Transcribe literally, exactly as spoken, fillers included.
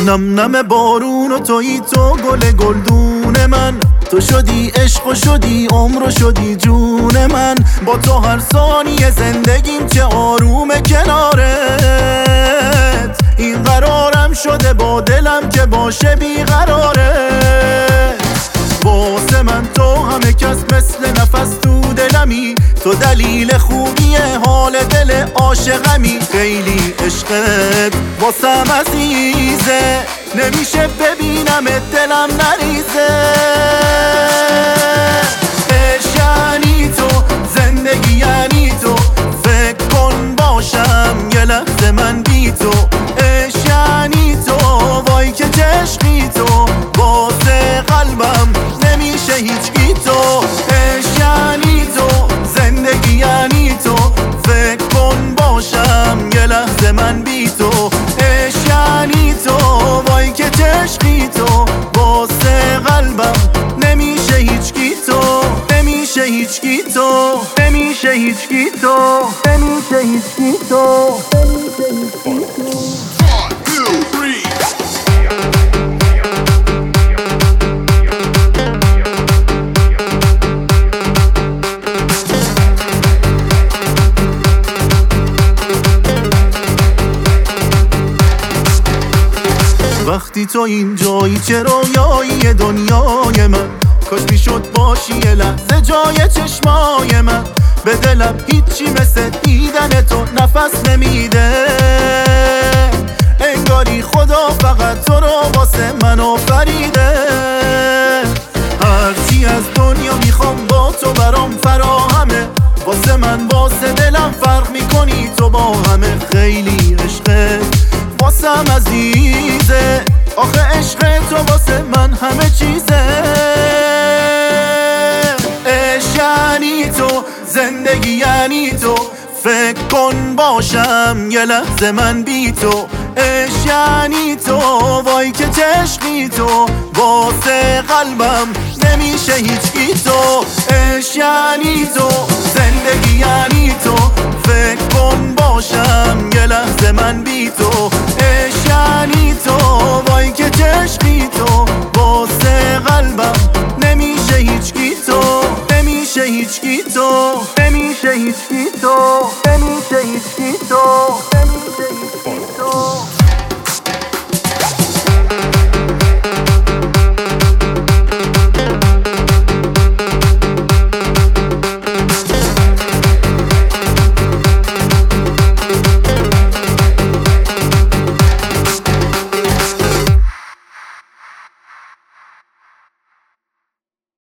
نم نم بارون و تویی تو گل گلدون من، تو شدی عشق و شدی عمر و شدی جون من. با تو هر ثانیه زندگیم چه آرومه کنارت، این قرارم شده با دلم که باشه بیقرارت. واسه من تو همه کس مثل نفس تو دلمی، تو دلیل خوبی حال دل عاشقمی. خیلی عشقت واسم عزیزه، نمیشه ببینم دلم نریزه. عشق یعنی تو، زندگی یعنی تو، فکر کن باشم یه لحظه من بی تو. عشق یعنی تو، وای که عشقی تو، واسه قلبم نمیشه هیچکی تو. عشق یعنی تو، زندگی یعنی تو، فکر کن باشم یه لحظه من بی تو. عشق یعنی تو، وای که عشقی تو، واسه قلبم نمیشه هیچکی تو، نمیشه هیچکی تو، نمیشه هیچکی تو، نمیشه هیچکی تو، نمیشه هیچکی تو. وقتی تو اینجایی چه رویایی دنیای من، کاش میشد باشی یه لحظه جای چشمای من. به دلم هیچی مثل دیدن تو نفس نمیده، انگاری خدا فقط تو رو واسه من آفریده. هرچی از دنیا میخوام با تو برام فراهمه، واسه من واسه دلم فرق میکنی تو با همه. خیلی عشقه واسم عزیزه، آخه عشق تو واسه من همه چیزه. عشق یعنی تو، زندگی یعنی تو، فکر کن باشم یه لحظه من بی تو. عشق یعنی تو، وای که عشقی تو، واسه قلبم نمیشه هیچکی تو. عشق یعنی تو، زندگی یعنی تو، فکر کن باشم یه لحظه من بی تو. عشق یعنی تو، وای که عشقی تو، واسه قلبم نمیشه هیچکی تو، نمیشه هیچکی تو، نمیشه هیچکی تو، نمیشه هیچکی تو.